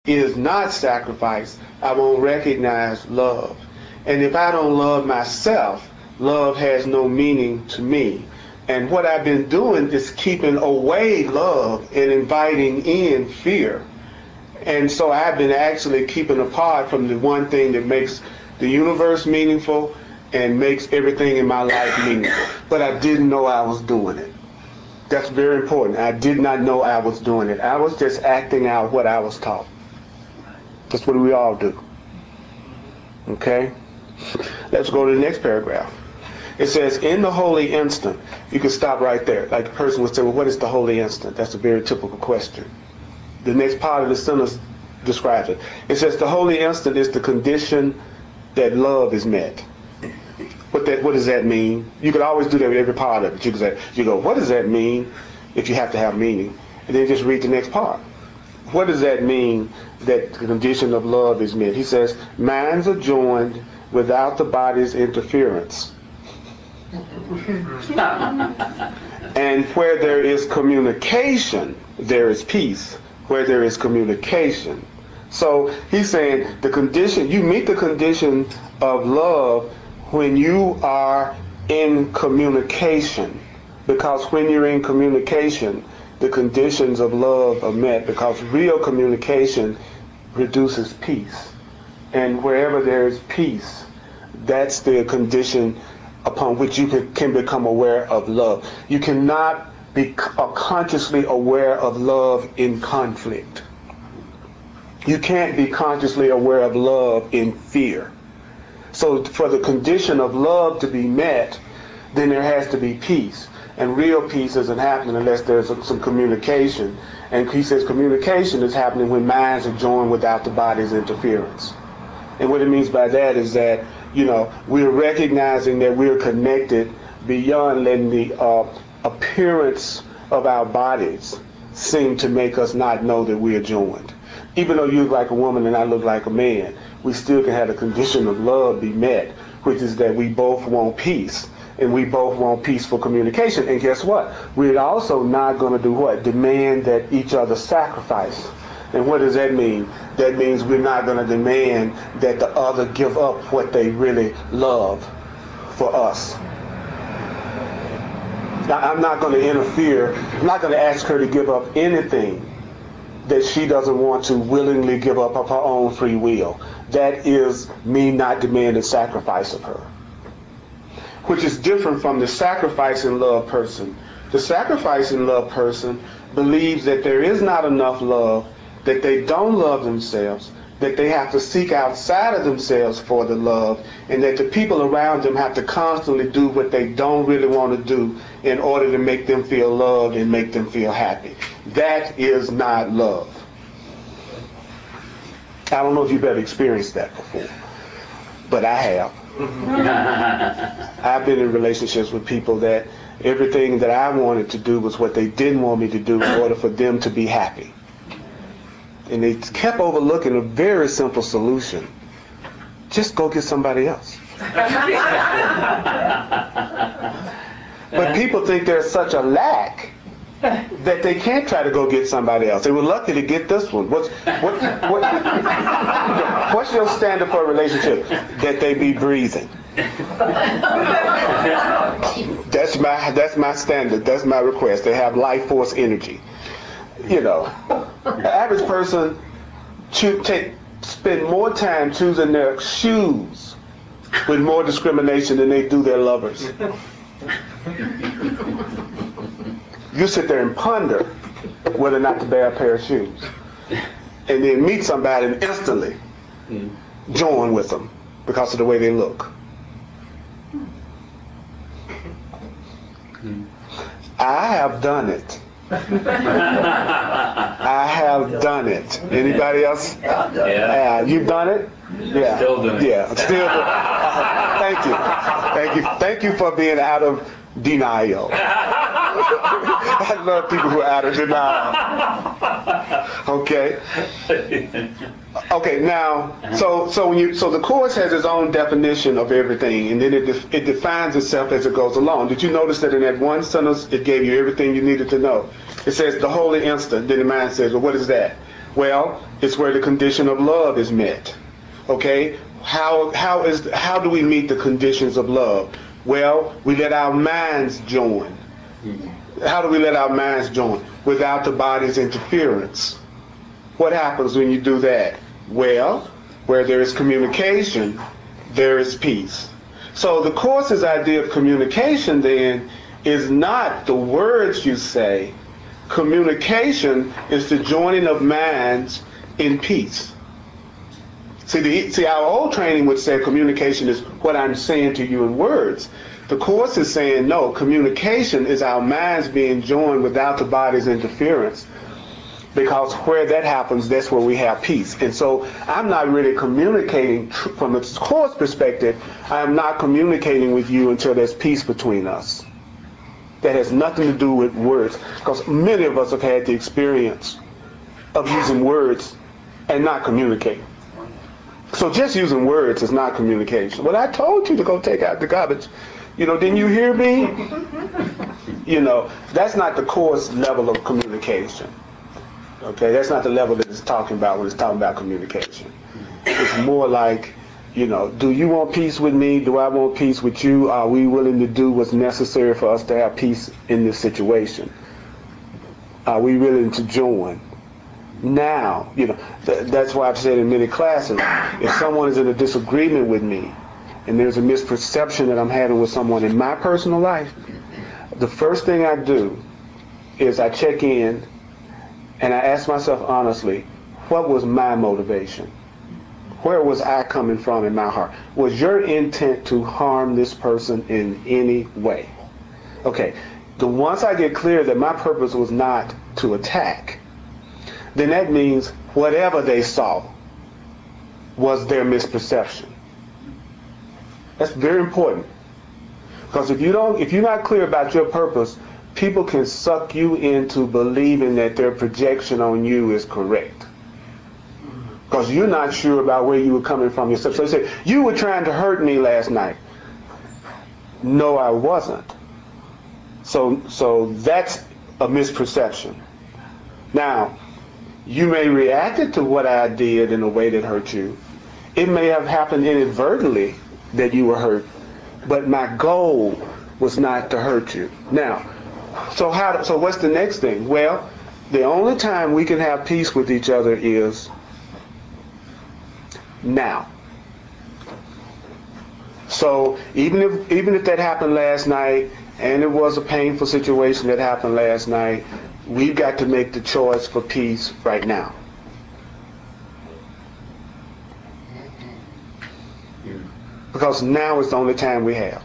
is not sacrifice, I won't recognize love. And if I don't love myself, love has no meaning to me. And what I've been doing is keeping away love and inviting in fear. And so I've been actually keeping apart from the one thing that makes the universe meaningful and makes everything in my life meaningful. But I didn't know I was doing it. That's very important. I did not know I was doing it. I was just acting out what I was taught. That's what we all do. Okay? Let's go to the next paragraph. It says, in the holy instant, you can stop right there. Like the person would say, well, what is the holy instant? That's a very typical question. The next part of the sentence describes it. It says, the holy instant is the condition that love is met. What does that mean? You could always do that with every part of it. You could say, what does that mean if you have to have meaning? And then just read the next part. What does that mean that the condition of love is met? He says, minds are joined without the body's interference. And where there is communication, there is peace. Where there is communication. So he's saying the condition, you meet the condition of love when you are in communication. Because when you're in communication, the conditions of love are met, because real communication produces peace. And wherever there is peace, that's the condition upon which you can become aware of love. You cannot be consciously aware of love in conflict. You can't be consciously aware of love in fear. So for the condition of love to be met, then there has to be peace. And real peace isn't happening unless there's some communication. And he says communication is happening when minds are joined without the body's interference. And what it means by that is that, we're recognizing that we're connected beyond letting the appearance of our bodies seem to make us not know that we're joined. Even though you look like a woman and I look like a man, we still can have the condition of love be met, which is that we both want peace. And we both want peaceful communication. And guess what? We're also not going to do what? Demand that each other sacrifice. And what does that mean? That means we're not going to demand that the other give up what they really love for us. Now, I'm not going to interfere. I'm not going to ask her to give up anything that she doesn't want to willingly give up of her own free will. That is me not demanding sacrifice of her. Which is different from the sacrifice in love person. The sacrifice in love person believes that there is not enough love, that they don't love themselves, that they have to seek outside of themselves for the love, and that the people around them have to constantly do what they don't really want to do in order to make them feel loved and make them feel happy. That is not love. I don't know if you've ever experienced that before, but I have. I've been in relationships with people that everything that I wanted to do was what they didn't want me to do in order for them to be happy. And they kept overlooking a very simple solution. Just go get somebody else. But people think there's such a lack that they can't try to go get somebody else. They were lucky to get this one. What's your standard for a relationship? That they be breathing. That's my standard. That's my request. They have life force energy. The average person spend more time choosing their shoes with more discrimination than they do their lovers. You sit there and ponder whether or not to buy a pair of shoes, and then meet somebody and instantly join with them because of the way they look. I have done it. I have done it. Anybody else? Yeah. You've done it? Yeah. Still doing it. Yeah. Still doing it. Thank you. Thank you for being out of denial. I love people who are out of denial. Okay. Okay. Now, so the Course has its own definition of everything, and then it defines itself as it goes along. Did you notice that in that one sentence it gave you everything you needed to know? It says the holy instant. Then the mind says, well, what is that? Well, it's where the condition of love is met. Okay? How do we meet the conditions of love? Well, we let our minds join. How do we let our minds join? Without the body's interference. What happens when you do that? Well, where there is communication, there is peace. So the Course's idea of communication then is not the words you say. Communication is the joining of minds in peace. See, our old training would say communication is what I'm saying to you in words. The Course is saying no, communication is our minds being joined without the body's interference. Because where that happens, that's where we have peace. And so I'm not really communicating from the Course perspective. I am not communicating with you until there's peace between us. That has nothing to do with words. Because many of us have had the experience of using words and not communicating. So just using words is not communication. Well, I told you to go take out the garbage. Didn't you hear me? That's not the Course level of communication. Okay, that's not the level that it's talking about when it's talking about communication. It's more like, do you want peace with me? Do I want peace with you? Are we willing to do what's necessary for us to have peace in this situation? Are we willing to join? Now, that's why I've said in many classes, if someone is in a disagreement with me and there's a misperception that I'm having with someone in my personal life, the first thing I do is I check in and I ask myself honestly, what was my motivation? Where was I coming from in my heart? Was your intent to harm this person in any way? Okay, once I get clear that my purpose was not to attack, then that means whatever they saw was their misperception. That's very important. Because if you're not clear about your purpose, people can suck you into believing that their projection on you is correct. Because you're not sure about where you were coming from yourself. So they say, you were trying to hurt me last night. No, I wasn't. So that's a misperception. Now, you may react to what I did in a way that hurt you. It may have happened inadvertently that you were hurt, but my goal was not to hurt you. Now, so what's the next thing? Well, the only time we can have peace with each other is now. So even if that happened last night and it was a painful situation that happened last night, we've got to make the choice for peace right now. Because now is the only time we have.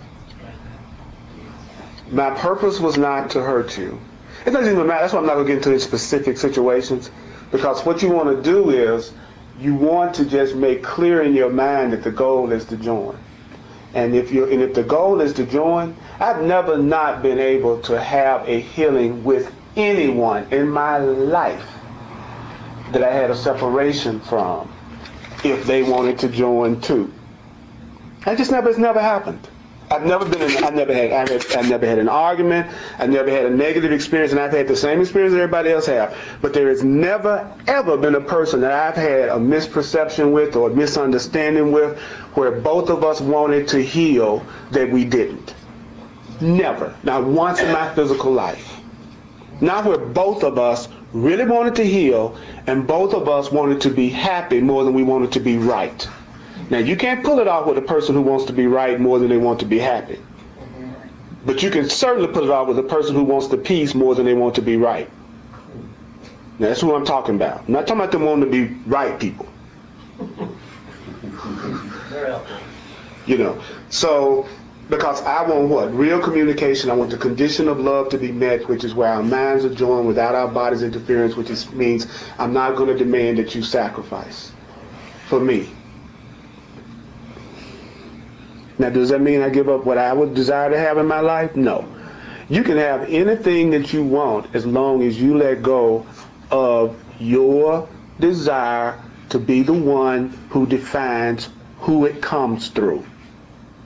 My purpose was not to hurt you. It doesn't even matter. That's why I'm not going to get into any specific situations. Because what you want to do is you want to just make clear in your mind that the goal is to join. And if the goal is to join, I've never not been able to have a healing with anyone in my life that I had a separation from if they wanted to join too. It's never happened. I've never had an argument. I've never had a negative experience, and I've had the same experience that everybody else have. But there has never, ever been a person that I've had a misperception with or a misunderstanding with where both of us wanted to heal that we didn't. Never. Not once in my physical life. Not where both of us really wanted to heal and both of us wanted to be happy more than we wanted to be right. Now, you can't pull it off with a person who wants to be right more than they want to be happy. But you can certainly pull it off with a person who wants the peace more than they want to be right. Now, that's who I'm talking about. I'm not talking about them wanting to be right people. So, because I want what? Real communication. I want the condition of love to be met, which is where our minds are joined without our body's interference, which means I'm not going to demand that you sacrifice for me. Now, does that mean I give up what I would desire to have in my life? No. You can have anything that you want as long as you let go of your desire to be the one who defines who it comes through.